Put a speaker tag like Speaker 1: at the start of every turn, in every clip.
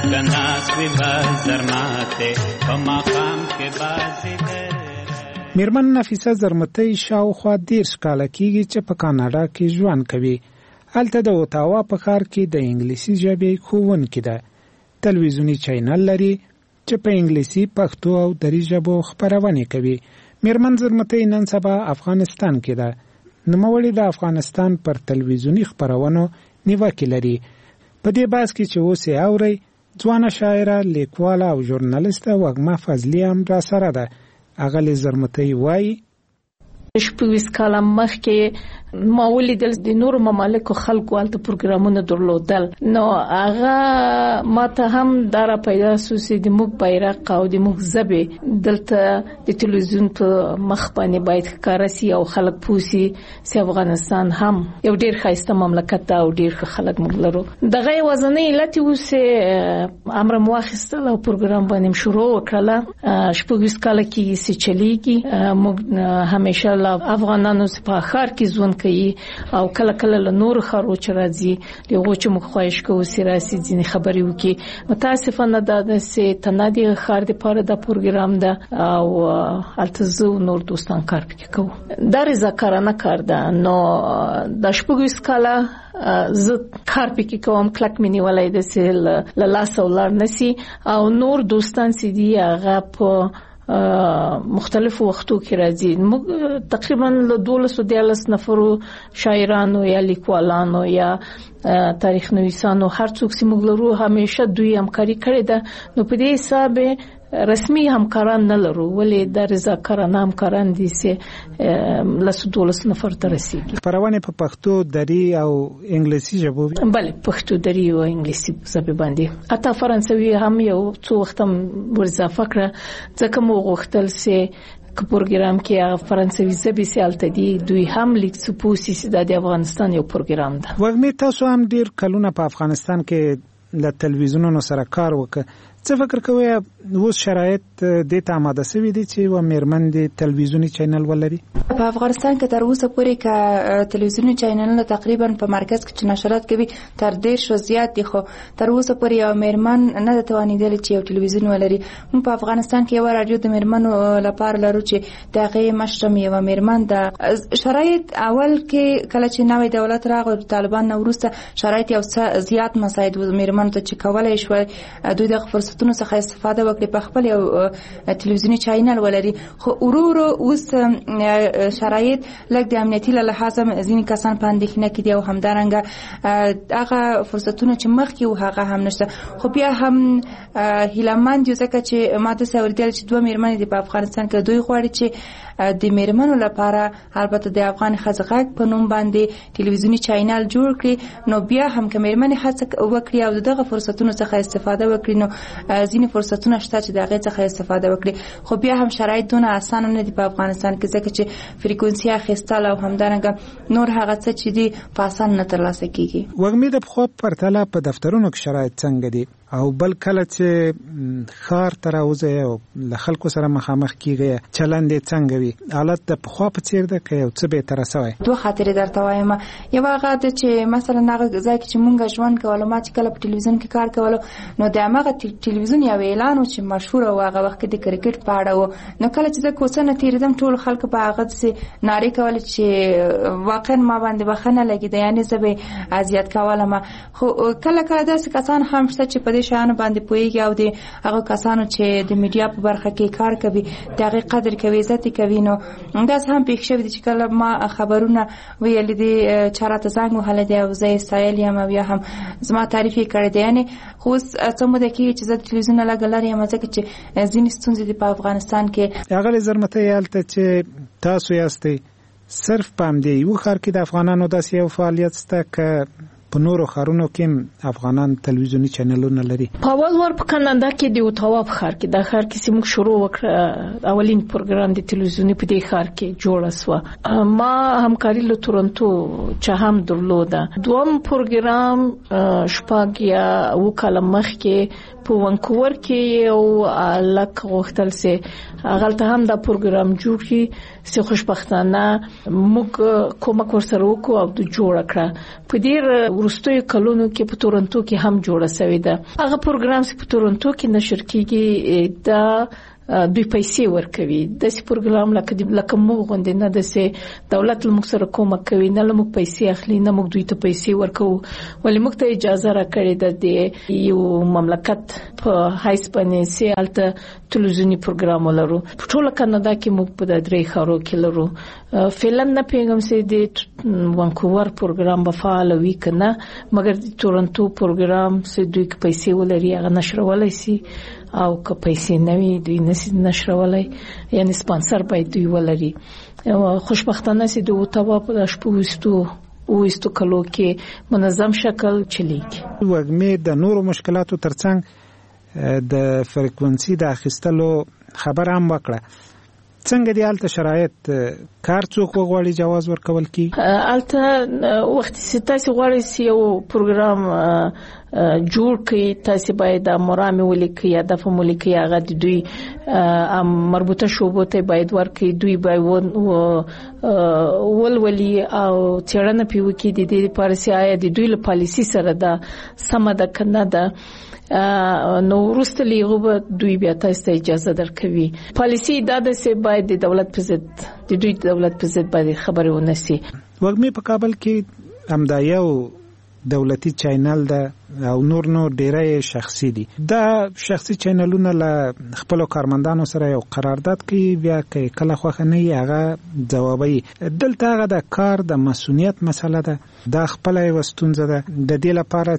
Speaker 1: کنا سوی بازرماته په مقام کې بازیګر.
Speaker 2: میرمن نفیسه زرمتی شاوخوا 10 کاله کېږي چې په کاناډا کې ژوند کوي. هلته د اوتاوا په ښار کې د انګلیسي ژبې ښوونکې ده. تلویزیوني چینل لري چې په انګلیسي، پښتو او دري ژبو خپرونې کوي. میرمن زرمتی نن سبا افغانستان کې ده. نوموړې د افغانستان پر تلویزیوني خپرونو نیوکې لري. په دې بحث کې چې اوس یې اورئ، ځوانه شاعره، لیکواله او ژورنالیسته وږمه فضلي هم را سره ده. اغلې زرمتی وایي
Speaker 3: 20 کاله مخکې ما ولیدل د نورو ممالکو خلکو هلته پروګرامونه درلودل، نو هغه ماته هم دره پیدا سو چې د موږ بیرغ او د موږ ژبې دلته د تلویزیون په مخ باندې باید ښکاره سي او خلک پوه سي چې افغانستان هم یو ډېر ښایسته مملکت ده او ډېر ښه خلک موږ لرو. دغه یوازینۍ علت و چې امر مو واخیستل او پروګرام باندې شروع وکړله. 20 کاله کې چې چلیږي، موږ همیشه افغانانو په ښار کې ژوند کوي او کله کله له نور خارو چې راځي دغه چې موږ خواهش کوو چې راسي ځینې خبرې وکړي. متاسفانه دا چې تنادي ښار د پاره د پروګرام ده او التزو نور دوستان کار پکې کوو. دا رضاکارانه کار ده. نو د 20 کاله زه کار پکې کوم، کلک مې نیولای د چې له لاس ولر نسی او نور دوستان چې دی هغه په مختلفو وختو کې راځي. موږ تقریبا له 12 نفرو شاعرانو یا لیکوالانو یا تاریخ نویسانو هر څوک چې موږ لرو همیشه دوی همکاري کړې ده. نو په دې حساب رسمي همکاران نه لرو، ولې د رضاکارانه همکاران دي چې له 12 نفر ته رسیږي.
Speaker 2: خپرونې په پښتو، دري او انګلیسي ژبو؟
Speaker 3: بله، پښتو، دري او انګلیسي ژبې باندې. حتی فرانسوي هم یو څو وخت هم ورزافه کړه، ځکه مو غوښتل چې که پروګرام کې فرانسوي ژبې سیالته دي دوی هم لیک سپوسی چې د افغانستان یو پروګرام ده.
Speaker 2: وږمې تاسو هم ډیر کلونه په افغانستان کې له تلویزیونونو سره کار وکړ. څه فکر کوئ اوس شرایط دې ته آماده شوي دي چې و میرمن د تلویزیوني چینل ولري؟
Speaker 4: په افغانستان کې تر اوسه پورې که تلویزیوني چینلونه تقریبا په مرکز کې چې نشرات کوي تر 10 زیات دي، خو تر اوسه پورې یو میرمن نه ده توانیدلې چې یو تلویزیون ولري. موږ په افغانستان کې یو رادیو د میرمنو لپاره لرو چې د هغې مشرم یو میرمن ده. شرایط اول کې کله چې نوی دولت راغی طالبان نه وروسته شرایط یو څه زیات مساعد و میرمنو ته چې کولای شوی دوی د فرصتونو څخه استفاده وکړي، په خپل یو تلویزیوني چینل ولري. خو ورو اوس شرایط لږ د امنیتي له لحاظه ځینې کسان په اندېښنه کې دي او همدارنګه هغه فرصتونه چې مخکې و هغه هم نشته. خو بیا هم هیلهمند یو ځکه چې ما داسې اورېدل چې 2 میرمنې دي په افغانستان کې، دوی غواړي چې د میرمنو لپاره البته د افغان ښځې غږ په نوم باندې تلویزیوني چینل جوړ کړي. نو بیا هم که میرمنې هڅه وکړي او دغه فرصتونو څخه استفاده وکړي نو ځینې فرصتونه شته چې د هغې څخه استفاده وکړي. خو بیا هم شرایط دونه اسانه نه دي په افغانستان کې، ځکه چې فریکونسي اخیستل او همدارنګه نور هغه څه چې دي په اسانه نه ترلاسه کیږي.
Speaker 2: وږمې د پخوا په پرتله په دفترونو کې شرایط څنګه دي او بل کله چې ښار ته راوځئ او له خلکو سره مخامخ کیږئ چلند یې څنګه وي؟ حالت د پخوا په څېر ده که یو څه بهتره سوی؟
Speaker 4: 2 خاطرې درته وایم. یو هغه ده چې مثلا هغه ځای کې چې مونږ ژوند کولو، ما چې کله په ټلویزیون کې کار کولو نو د هغه ټلویزیون یو اعلان و چې مشهور و هغه وخت کې د کرکټ په اړه و. نو کله چې زه کوڅه نه تېرېدم ټول خلک په هغه داسې نارې کولې چې واقعا ما باندې بخښنه لګېده، یعنې زه به اذیت کولم. خو کله کله داسې کسان هم شته چې په دې شیانو باندې پوهېږي او د هغه کسانو چې د میډیا په برخه کې کار کوي د هغې قدر کوي، عزت یې کوي. نو داسې هم پېښ شوي دي چې کله ما خبرونه ویلي دي چا راته زنګ وهلی دی او زه یې ستایلې یم او یا هم زما تعریف یې کړی دی. یعنې خو اوس څه موده کېږي چې زه د تلویزیون نه لږ لرې یم، ځکه چې ځینې ستونزې دي په افغانستان کې.
Speaker 2: هغه زرمتی هلته چې تاسو یاستئ صرف په همدې یو ښار کې د افغانانو داسې یو فعالیت شته که په نورو ښارونو کې افغانان تلویزیوني چینلونه لري؟
Speaker 3: په اول وار په کاناډا کې د اوتاوا په ښار کې د ښار کې موږ شروع وکړه اولین پروګرام د تلویزیوني په دې ښار کې جوړ شو. ما همکاري له تورنټو چې هم درلوده. دوم پروګرام شپږ یا وکاله مخکې په وانکوور کې یو لک غوښتل سي غلطه هم دا پروګرام جوړ کړي چې خوشبختانه موږ کومک ورسره وکړو او د جوړ کړه. په ډیر ورستوي کلونو کې په تورنټو کې هم جوړه شوې ده. هغه پروګرام چې په تورنټو کې نشر کیږي دا دوی پیسې ورکوي. د سی پروګرام لکه موږ غوندې نه د دولت لمک سره کومک کوي، نه لمک پیسې اخلي، نه موږ دوی ته پیسې ورکو. ولې موږ ته اجازه راکړې ده د یو مملکت په حیث باندې چې الته تلویزیونی پروګرام ولرو. په ټول کاناډا کې موږ په درې ښارو کې لرو. فعلا نه پیغام سي د وانکوور پروګرام به فعال وي کنه، مګر د تورنټو پروګرام سي دوی کې پیسې ولري هغه نشرولای سي، او که پیسې نوي دوی نشرولای، یعنی سپانسر باید دوی ولري. خوشبختانه سي د اوتاوا په شپږ کلو کې منظم شکل چلیږي.
Speaker 2: وګمې د نورو مشکلاتو ترڅنګ د فریکونسي د اخیستلو خبر هم وکړه. څنګه دی الته شرایط؟ کار څوک وغواړي جواز ورکول کی؟
Speaker 3: الته وخت چې تاسو غواړئ یو پروګرام جوړ کړئ، تاسو باید مرامه ولیکئ، هدف مو لیکئ، هغه د دوی مربوطه شوبو ته باید ورکړئ، دوی باید ولولي او څېړنه پیوکي د دې لپاره چې آیا د دوی له پالیسي سره دا سم ده کنه ده. نو ورسته لیغو دوی بیا تاسو ته اجازه درکوي. پالیسي دا ده چې باید د دولت په ضد د دوی دولت په ضد باندې خبرې ونسي.
Speaker 2: وګمې په کابل کې همدایو دولتي چینل ده او نور ډیره شخصي دي. دا شخصي چینلونه له خپل کارمندانو سره یو قرارداد کوي، بیا کې کله خوښه نه هغه جوابي. دلته هغه د کار د مسؤلیت مسله ده، دا خپل یو ستونزه ده. د دې لپاره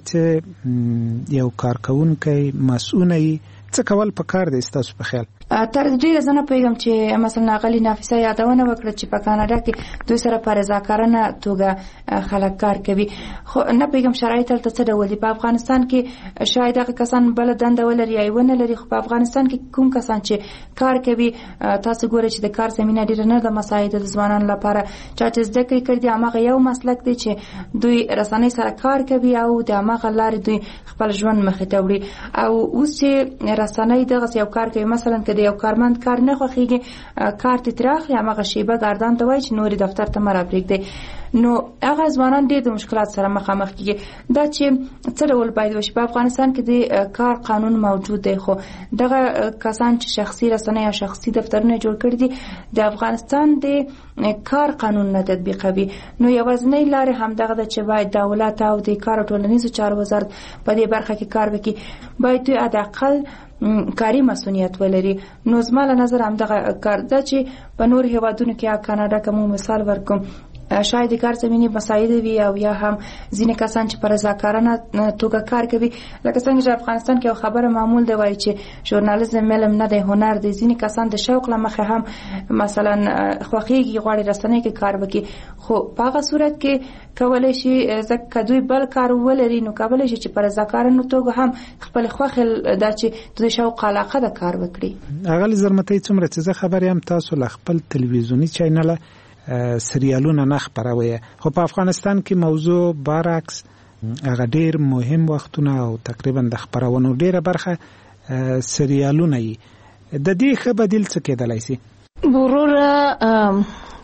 Speaker 2: چې یو کارکونکي مسؤل وي څه کول پکار دي تاسو په خیال؟
Speaker 4: تر دې زنه پیغام چې مثلا غلی نافسه یادونه وکړه چې په کاناډا کې دوی سره پر رضاکارانه توګه خلک کار کوي، خو نه پیغام شرایط تل څه ډول دي. په افغانستان کې شاید هغه کسان بل دنده ولري یا ونه لري، خو په افغانستان کې کوم کسان چې کار کوي تاسو ګورئ چې د کار زمينه ډیره نه د مساعد د ځوانانو لپاره چې زده کړي دي. هغه یو مسلک دی چې دوی رسنۍ سره کار کوي او د هغه لارې دوی خپل ژوند مخې ته وړي. او اوس چې رسنۍ دغه یو کار کوي، مثلا د یو کارمند کار نه خوښیږي، کار ته تراخلي هغه شیبه ګردان ته وای چې نوري دفتر ته مرا پرېږدي، نو هغه ځوانان ډېر د مشکلات سره مخامخ کیږي. دا چې څه ډول باید وشي؟ په افغانستان کې د کار قانون موجود دی، خو دغه کسان چې شخصي رسنۍ یا شخصي دفترونه جوړ کړي دي د افغانستان د کار قانون نه تطبیقوي. نو یوازینۍ لارې هم دغه ده چې باید دولت او د کار ټولنیزو چارو وزارت په دې برخه کې کار وکړي، باید دوی حداقل کاری مسؤلیت ولري. نو زما له نظر هم دغه کار ده چې په نور هیوادونو کې کاناډا کوم مثال ورکوم، شاید کار زمینی مساعد وي او یا هم ځینې کسان چې پر رضاکارانه توګه کار کوي. لکه څنګه چې افغانستان کې خبره معمول دی وایي چې ژورنالیزم علم نه دی هنر دی. ځینې کسان د شوق له مخې هم مثلا خوښیږي غواړي رسنۍ کې کار وکړي، خو په هغه صورت کې کولای شي ځکه دوی بل کار ولري نو کولای شي چې پر رضاکارانه توګه هم خپل خوښ دا چې د شوق علاقه د کار وکړي.
Speaker 2: اغل زرمتي څومره چې خبرې هم تاسو له خپل تلویزیونی چینل سریالونه نه خبروي، خو په افغانستان کې موضوع برعکس هغه ډیر مهم وختونه او تقریبا د خبرونو ډیره برخه سریالونه یي. د دې ښه بدیل څه کېدلای شي؟
Speaker 3: وروره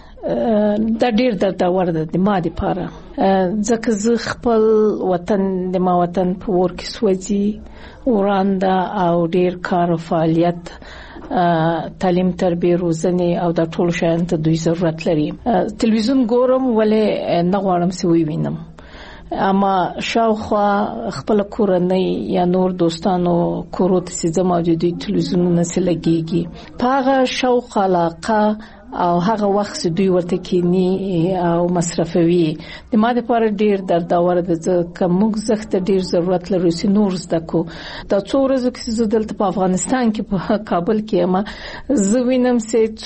Speaker 3: دا ډیر د ورده د ما د پاره ځکه زه خپل وطن د ما وطن په ور کې سوځي ورانده او ډیر کار او فعالیت تعلیم تربیه روزنه او د ټول شیان ته دوی ضرورت لري. تلویزیون ګورم ولې نه غواړم چې وینم، اما شاوخوا خپل کورنۍ یا نور دوستانو کورو ته چې موجودي تلویزیونونه سلګيږي په هغه شوق علاقه او هغه وخت دوی ورته کینی او مصرفوي. د ما لپاره ډیر درداور ده چې موږ زخت ډیر ضرورت لرو چې نور زده کو. دا څو ورځې چې زه دلته په افغانستان کې په کابل کې ما زه وینم چې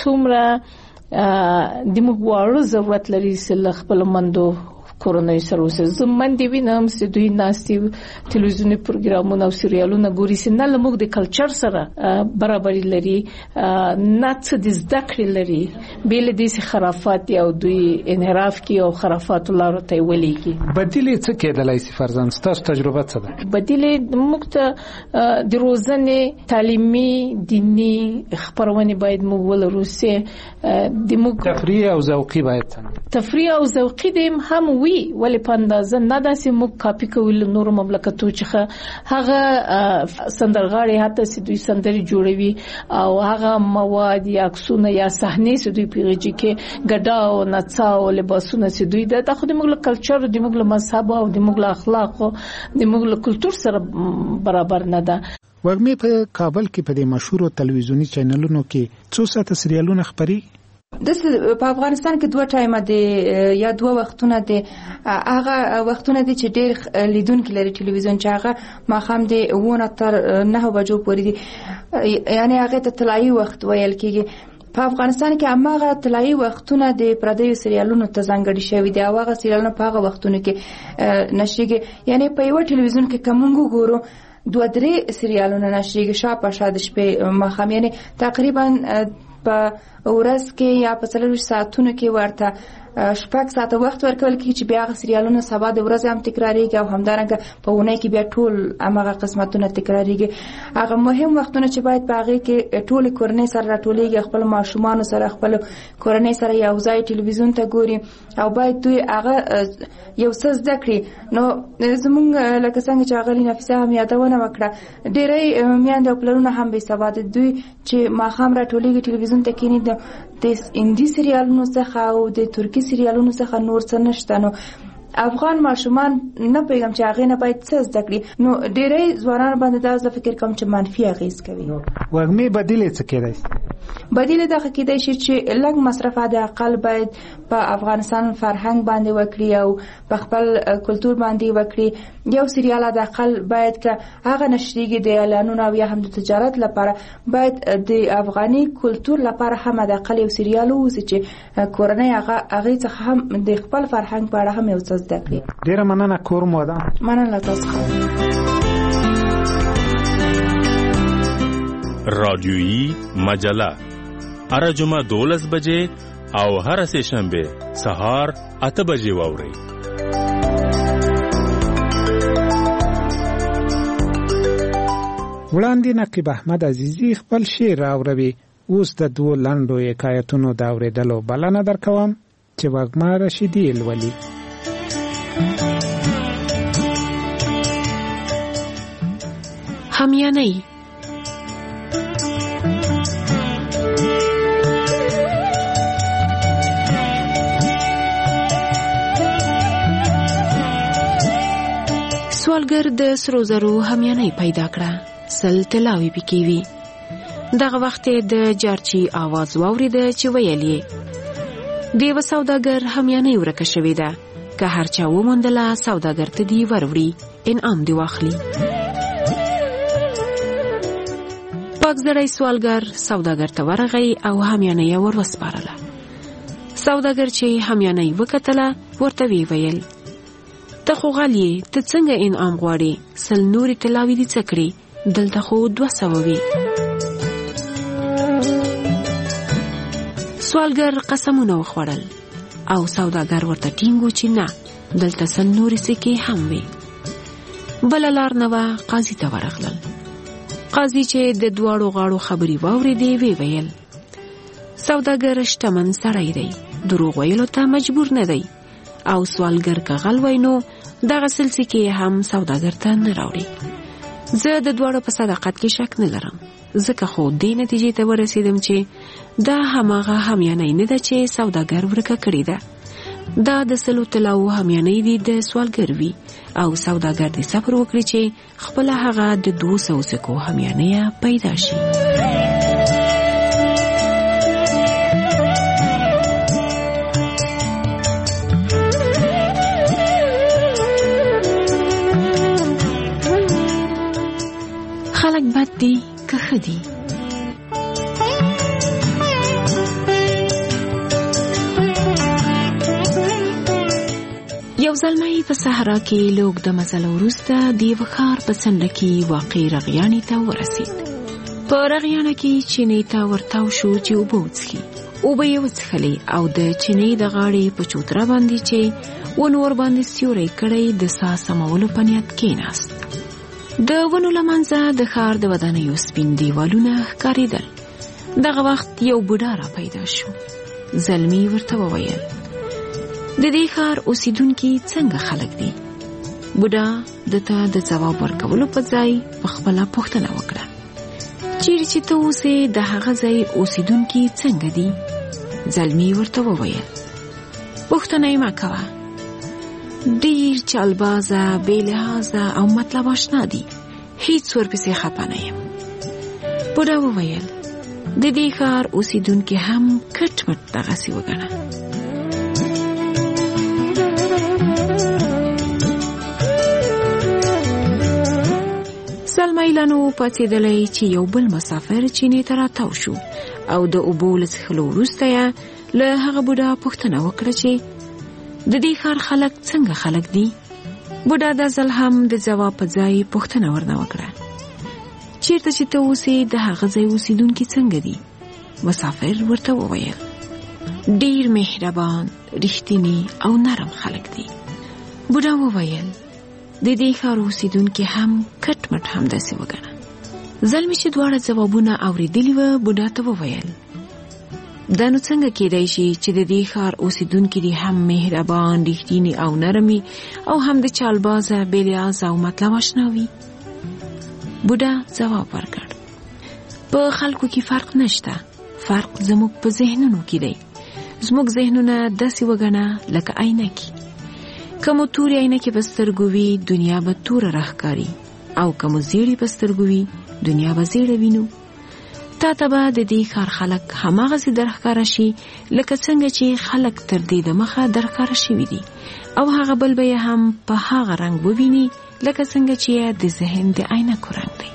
Speaker 3: څومره د موږ وړو ضرورت لري چې خپل مندو کورونای سروسز زمون دی وینم چې دوی ناستي تلویزیونی پروګرامونه او سریالونه ګوري چې نه لمغ د کلچر سره برابرۍ لري، نه څه د زده کړې لري، بیل دې خرافات او دوی انحراف کی او خرافات لاره ته ولېږي.
Speaker 2: بدیل څه کېدلای شي؟ فرضاً ستاسو تجربه څه ده؟
Speaker 3: بدیل موږ ته د روزنې تعلیمي دینی خبرونه باید موږ ولرو چې د موږ
Speaker 2: تفریح او ذوقي باید
Speaker 3: تفریح او ذوقي دیم هم وي ولې په اندازه نه داسې موږ کاپي کوو نور مملکتو چې هغه سندرغاړي هته چې دوی سندري جوړوي او هغه مواد یا عکسونه یا صحنه چې دوی پیږي کې ګډا او نڅا او لباسونه چې دوی د خو د موږ کلچر د موږ مذهب او د موږ اخلاق او د موږ کلچر سره برابر نه ده.
Speaker 2: وګمې په کابل کې په دې مشهور تلویزیونی چینلونو کې څو ساعته سریالونه خبري
Speaker 4: په افغانستان کې 2 ټایمه دي یا 2 وختونه دي. هغه وختونه دي چې ډېر لیدونکو لري ټلویزیون چې هغه ماخام دي 9 تر 9 بجو پورې دي، یعنی هغه ته طلایي وخت ویل کېږي. په افغانستان کې هغه طلایي وختونه د پردیو سریالونو ته ځانګړي شوی دي او هغه سریالونه په هغه وختونو کې نشریږي. یعنی په یو ټلویزیون کې کومو ګورو 2-3 سریالونه نشریږي شاپه شاده شپې ماخام، یعنی تقریبا په ورځ کې یا په 4 ساعتونو کې ورته 6 ساعته وخت ورکول کېږي چې بیا هغه سریالونه سبا د ورځې هم تکراریږي او همدارنګه په اونۍ کې بیا ټول هغه قسمتونه تکراریږي. هغه مهم وختونه چې باید په هغه کې ټول کورنۍ سره راټولېږي، خپل ماشومان سره خپل کورنۍ سره یو ځای ټلویزیون ته ګوري او باید دوی هغه یو څه زده کړي. نو زمونږ لکه څنګه چې هغه نفسه هم یادونه وکړه، ډېری میندې او پلرونه هم بې سواده دوی چې ماښام راټولېږي ټلویزیون ته کېني د هندي سریالونو څخه او د ترکي سریالونو څخه نور څه نشته. نو افغان ماشومان نه پیغام چې هغه نه باید څه زده کړي. نو ډېری ځوانان باندې دا زه فکر کوم چې منفي اغیز کوي.
Speaker 2: وګمې بدیل څه کېدای
Speaker 4: بدیل دا کېدای شي چې لږ مصرف د اقل باید په افغانستان فرهنګ باندې وکړي او په خپل کلچر باندې وکړي. یو سریال د اقل باید که هغه نشریږي د اعلانونو او یا هم د تجارت لپاره باید د افغاني کلچر لپاره هم د اقل یو سریال ووسي چې کورنۍ هغه څخه هم د خپل فرهنګ په اړه هم یو څه زده کړي.
Speaker 2: ډیره مننه کور مو ده.
Speaker 4: مننه تاسو.
Speaker 5: رادیویی مجله هر جمعه 12 بجې او هر سه شنبه سهار 8 بجې واوري.
Speaker 2: وړاندې نقیب احمد عزیزی خپل شعر راوړي. اوس د 2 لنډو حکایتونو دا اورېدلو بلنه درکوم چې وګما رشیدی الولی.
Speaker 6: همیانۍ. سوالګر د سرو زرو همیانۍ پیدا کړه، سل طلاوي پکې وي. دغه وخت د جارچی आवाज واورېده چې ویل یې دیو سوداګر همیانۍ ورکه شوې ده، که هر چا وموندله سوداګر ته دی وروړي، انعام دی واخلي. پاک زړی سوالګر سوداګر ته ورغی او همیانۍ ور وسپارله. سوداګر چې همیانۍ وکتله ورته ویل ته خو غلی، ته څنګه انعام غواړې؟ سل نورې طلاوي دي څه کړې؟ دلته خو 200 وي. سوالګر قسمونه وخوړل او سوداګر ورته ټینګو چې نه، دلته سل نورې سکې هم وي. بله لار نه وه، قاضي ته ورغلل. قاضي چې د دواړو غاړو خبرې واورېدې ویل سوداګر شتمن سړی دی، دروغ ویلو ته مجبور نه دی او سوالګر که غل وای نو دغه سلسکې هم سوداګر ته نه راوړي. زه د دواړو په صداقت کې شک نه لرم، ځکه خو دې نتیجې ته ورسېدم چې دا هماغه همیانۍ نه ده چې سوداګر ورکه کړې ده. دا د 100 طلاوو همیانۍ دي د سوالګر وي او سوداګر دې صبر وکړي چې خپل هغه د 200 سکو همیانۍ پیدا شي. خلک بد دي که ښه دي؟ یو زلمی په صحرا کې لوګ د مزل وروسته د یو ښار په څنډه کې واقع رغیانې ته ورسید. په رغیانه کې چینې ته ورتاو شو چې اوبه وڅښي. اوبه یې وڅښلې او د چینې د غاړې په چوتره باندې چې ونو ور باندې سیوری کړی د ساه سمولو په نیت کېناست. د ونو له منځه د ښار د ودانیو سپین دیوالونه ښکارېدل. دغه وخت یو بوډا را پیدا شو. زلمی ورته وویل د دې ښار اوسیدونکي څنګه خلک دي؟ بوډا دته د ځواب ورکولو په ځای په خپله پوښتنه وکړه. چیرې چې ته اوسې د هغه ځای اوسیدونکي څنګه دي؟ زلمی ورته وویل. پوښتنه یې مه کوه. ډېر چالبازه، بې لحاظه او مطلب آشنا دي. هیڅ ورپسې خپه نه یم. بوډا وویل د دې ښار اوسیدونکي هم کټ مټ دغسې وګڼه. سلمیلانو پاڅېدلی چې یو بل مسافر چینې ته راتاو شو او د اوبو له څښلو وروسته یې له هغه بوډا پوښتنه وکړه چې د دې ښار خلک څنګه خلک دي؟ بوډا دا ځل هم د ځواب په ځای پوښتنه ورنه وکړه. چیرته چې ته اوسې د هغه ځای اوسیدونکي څنګه دي؟ مسافر ورته وویل ډېر مهربان، رښتینی او نرم خلک دي. بوډا وویل د دې ښار اوسیدونکي هم کټ مټ همداسې وګڼه. زلمی چې دواړه ځوابونه اورېدلي وه بوډا ته وویل دا نو څنګه کېدای شي چې د دې ښار اوسیدونکي دي هم مهربان، رښتیني او نرمي او هم د چالبازه، بې لحاظه او مطلب آشنا وي؟ بوډا ځواب ورکړ په خلکو کې فرق نشته، فرق زموږ په ذهنونو کې دی. زموږ ذهنونه داسې وګڼه لکه عینکې. که مو تورې عینکې په سترګو وي دنیا به توره راښکاري، او که مو زیړې په سترګو وي دنیا به زیړه وینو. تا ته به د دې ښار خلک هماغسې درښکاره شي لکه څنګه چې خلک تر دې دمخه درښکاره شوي دي، او هغه بل به یې هم په هغه رنګ وویني لکه څنګه چې د ذهن د عینکو رنګ دی.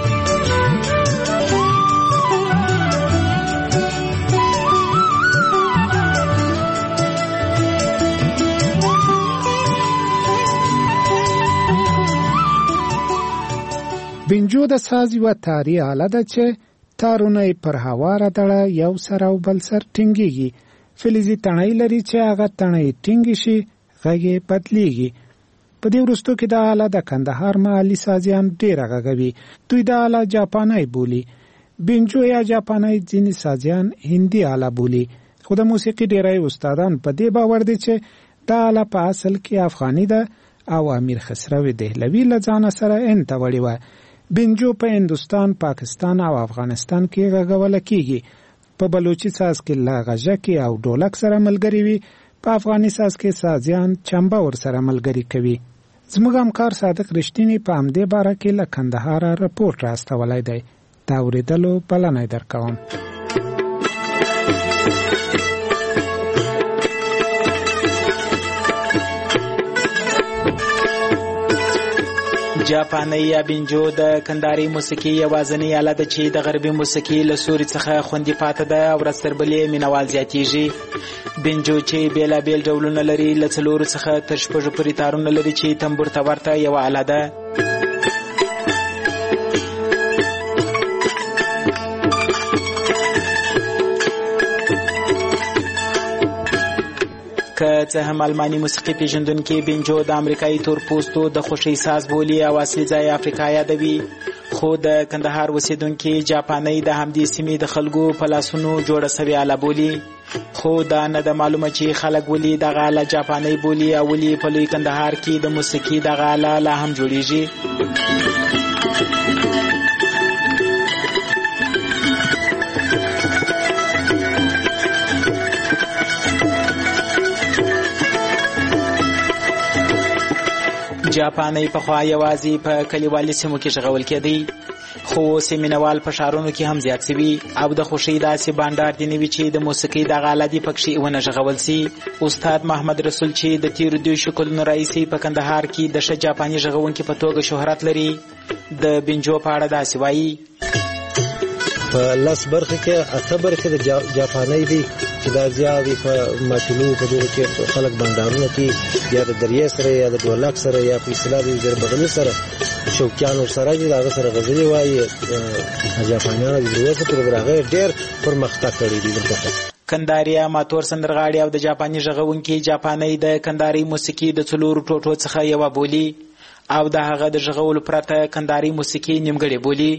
Speaker 2: بنجو د ساز یوه تاري آله ده چې تارونه یې پر هواره دړه یو سر او بل سر ټینګېږي. فلزي تڼۍ لري چې هغه تڼۍ ټینګې شي غږ یې بدلیږي. په دې وروستو کې دا آله د کندهار محلي سازیان ډېره غږوي. دوی دا آله جاپانۍ بولي. بنجو یا جاپانۍ ځینې سازیان هندي آله بولي. خو د موسیقي ډېری استادان په دې باور دي چې دا آله په اصل کې افغاني ده او امیر خسرو دهلوي له ځانه سره هند ته وړې وه. بنجو په هندوستان، پاکستان او افغانستان کې غږوله کیږي. په بلوچي ساز کې له غژکې او ډولک سره ملګري وي. په افغاني ساز کې سازیان چمبه ورسره ملګري کوي. زموږ همکار صادق رښتینی په همدې باره کې له کندهاره رپورټ راستولی دی. دا اورېدلو بلنه درکوم.
Speaker 7: جاپانۍ یا بنجو د کندهاري موسیقي یوازینۍ آله ده چې د غربي موسیقي له سوري څخه خوندي پاته ده او ورځ تر بلې مینوال زیاتیږي. بنجو چې بېلابېل ډولونه لري له 4 څخه تر 6 پورې تارونه لري چې تنبور ته ورته یوه آله ده. که څه هم آلماني موسیقي پیژندونکي بنجو د امریکایي تورپوستو د خوښۍ ساز بولي او اصلي ځای افریقا یادوي، خو د کندهار اوسیدونکي جاپانۍ د همدې سیمې د خلکو په لاسونو جوړه سوې آله بولي. خو دا نه ده معلومه چې خلک ولې دغه آله جاپانۍ بولي او ولې په لوی کندهار کې د موسیقي دغه آله لا هم جوړیږي. جاپانۍ پخوا یوازې په کلیوالي سیمو کې ژغول کېدی، خو اوس یې مینوال په ښارونو کې هم زیات سوي او د خوښۍ داسې بانډار دې نه وي چې د موسیقۍ دغه آله دې پکښې ونه ژغول سي. استاد محمد رسول چې د تېرو 2 کلونو راهیسې په کندهار کې د ښه جاپاني ژغونکي په توګه شهرت لري، د بنجو په اړه داسې وایي.
Speaker 8: په 10 برخه کې 8 برخه د جاپانۍ دي چې دا زیاتې په ماتلو په دغه کې خلک بانډارونه کوي، یا د دریې سره یا د ډولک سره یا په اصطلاح د زربغلي سره شوقیانو سره چې هغه سره غزلې وایي. جاپانیانو د دریې سره پر هغه ډېر پرمختګ کړی دی.
Speaker 7: کندهاري اماتور سندرغاړي او د جاپاني ژغونکي جاپانۍ د کندهاري موسیقي د 4 ټوټو څخه یوه بولي او د هغه د ژغولو پرته کندهاري موسیقي نیمګړې بولي.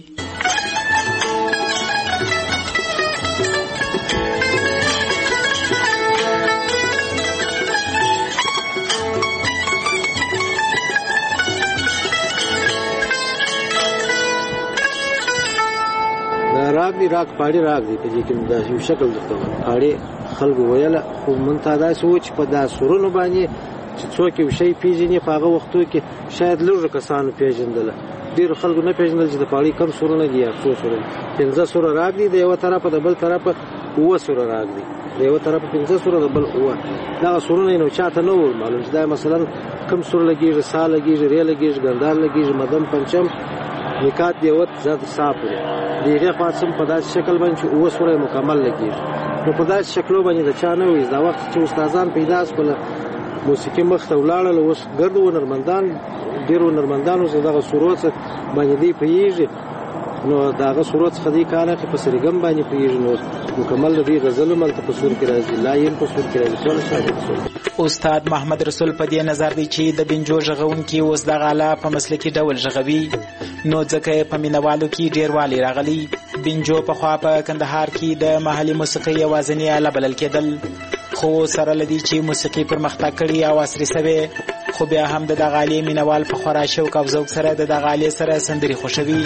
Speaker 8: راګ دی راګ پاړي راګ دی په دې کې دا یو شکل درته پاړي خلکو ویله خو منتدا سوچ په دا سرونو باندې چې څوک یو شی پیژني په هغه وختو کې شاید لږ کسانو پیژندل ډیر خلکو نه پیژندل چې د پاړي کم سرونه دي یا څو سره 15 سره راګ دی د یو طرفه د بل طرفه و سره راګ دی د یو طرفه 15 سره د بل و دا سرونه نو چاته نو معلوم دا مثلا کم سره لګیږي سال لګیږي ری لګیږي ګندار لګیږي مدن پنچم نکات دی وت زاد صاحب دی دغه پاتم په داسې شکل باندې و سره مکمل لګیږي نو په داسې شکل باندې د چا نه وي دا وخت چې استادان پیدا سول موسیقي مخته ولاړل اوس ګردو نرمندان ډیرو نرمندانو زغه صورت باندې دی پیږي نو داغه صورت خدي کاله په سرګم باندې پیږي نو مکمل دی غزل مل په صورت کې راځي لایم په صورت کې راځي ټول شاګرد
Speaker 7: استاد محمد رسول په دې نظر دی چې د بنجو ژغون کې اوس د غاله په مسلکي ډول ژغوي نو ځکه په مینوالو کې ډیر والی راغلی بنجو په خوا په کندهار کې د محلي موسیقي یوازینی آله بلل کېدل خو سره لدی چې موسیقي پرمختګ کړي او عصري شوی خو بیا هم د غالي مینوال په خورا شوق او ذوق سره د غالي سره سندري خوشوي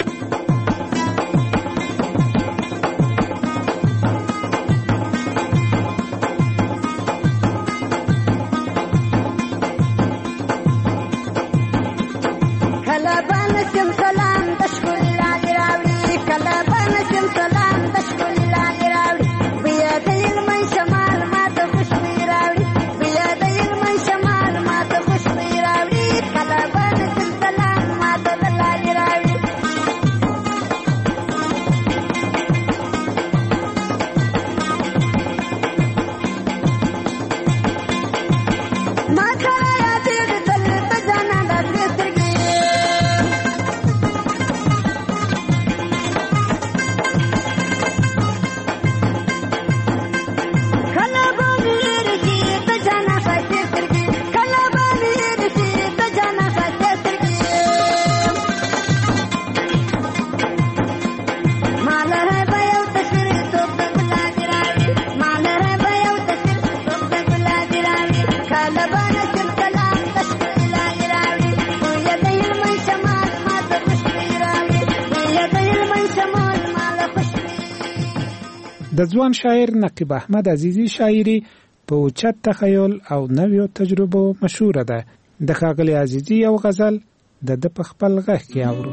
Speaker 2: د ځوان شاعر نقیب احمد عزیزی شاعري په اوچت تخیل او نویو تجربو مشهوره ده. د ښاغلي عزیزی یو غزل د په خپل غږ کې اورو.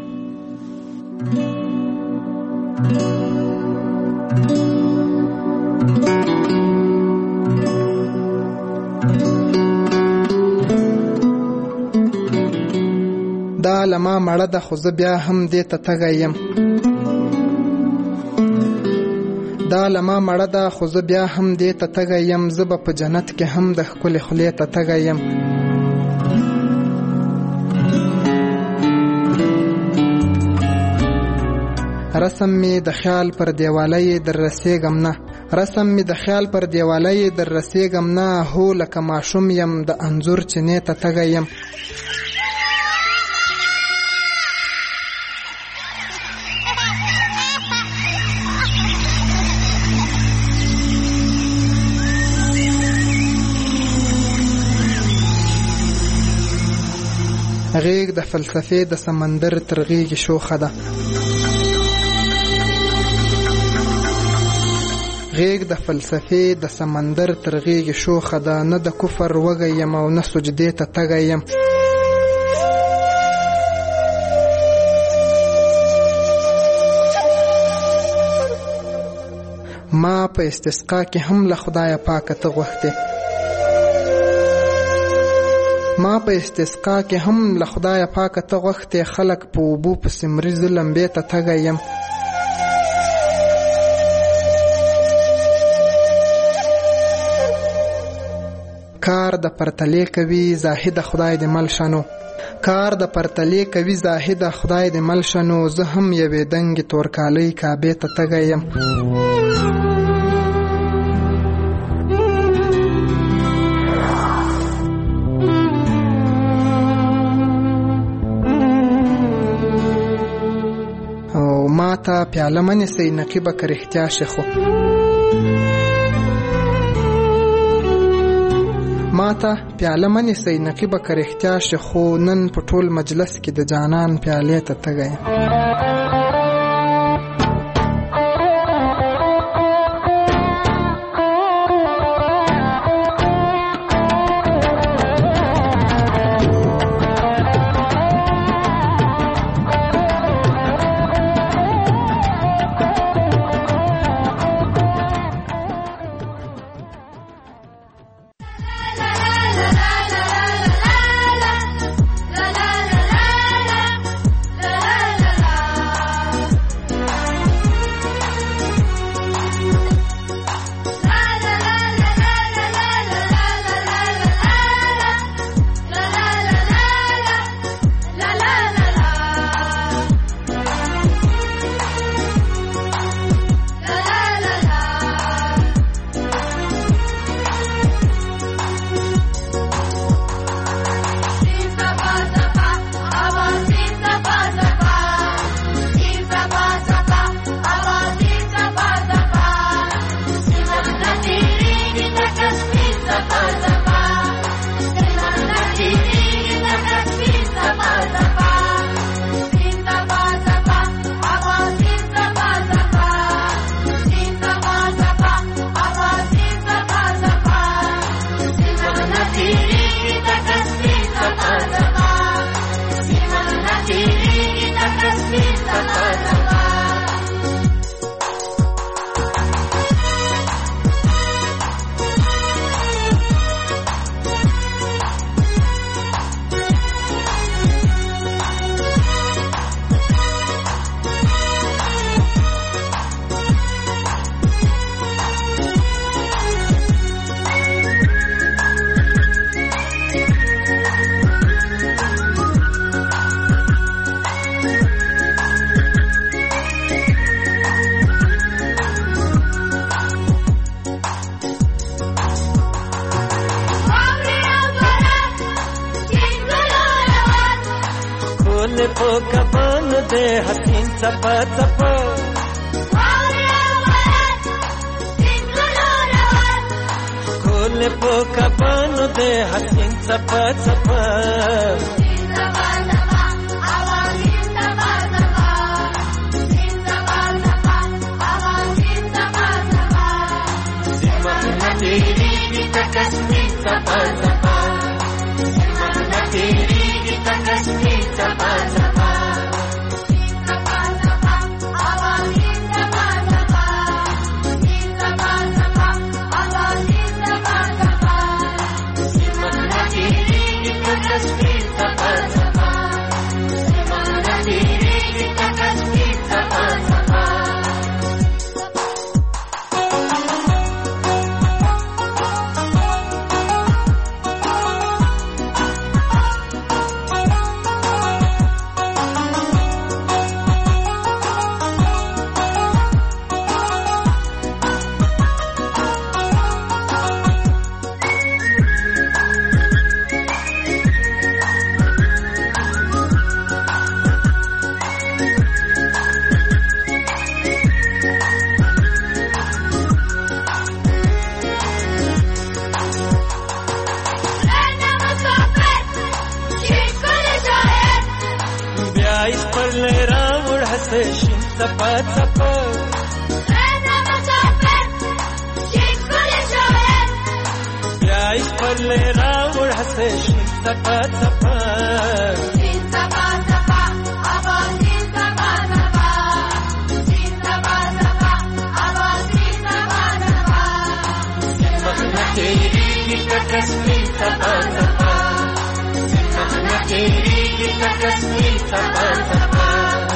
Speaker 9: دا لما مړه ده خو زه بیا هم دې ته تږی یم، دا لما مړه ده خو زه بیا هم دې ته تږی یم، زه به په جنت کې هم د ښکلې خولې ته تږی یم. رسم می د خیال پر دیواله در رسیږم نه، رسم می د خیال پر دیواله در رسیږم نه، هو لکه ماشوم یم د انځور چینې ته تږی یم. غیږ د فلسفې د سمندر تر غیږې شوخه ده، غیږ د فلسفې د سمندر تر غیږې شوخه ده، نه د کفر وږی یم او نه سجدې ته تږی یم. ما په استسقا کې هم له خدایه پاکه ته غوښتې، ما په استسقا کې هم له خدایه پاکه ته غوښتې، خلک په اوبو پسې مري زه لمبې ته تږی یم. کار د پرتلې کوي زاهد خدای دې مل شنو، کار د پرتلې کوي زاهد خدای دې مل شنو، زه هم یوې دنګې تورکالۍ کعبې ته تږی یم. ما ته پیاله منیسئ نقیبه که رښتیا شي خو، ما ته پیاله منیسئ نقیبه که رښتیا شي خو، نن په ټول مجلس کې د جانان پیالې ته تږی یم.
Speaker 10: په کفن دې حسین څپه څپه کول په کفن دې حسین څپه څپه Kasmi sapa sapa, mana teri kita kasmi sapa sapa, sapa sapa, awalin sapa sapa, sapa sapa, awalin sapa sapa, mana teri kita kasmi sapa sapa, mana teri kita kasmi sapa sapa. Sapa sapa, rana musafir, sheikh kule shoher. Ya is par le raud hase sapa sapa, sin sapa sapa, awazin sapa sapa, sin sapa sapa, awazin sapa sapa. Mahna teri ki kasmi sapa sapa, mahna teri ki kasmi sapa sapa.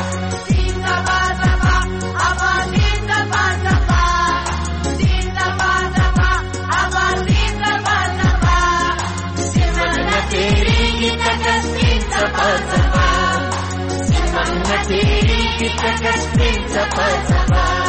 Speaker 10: Sapa sapa, mana teri kita kasmi sapa sapa.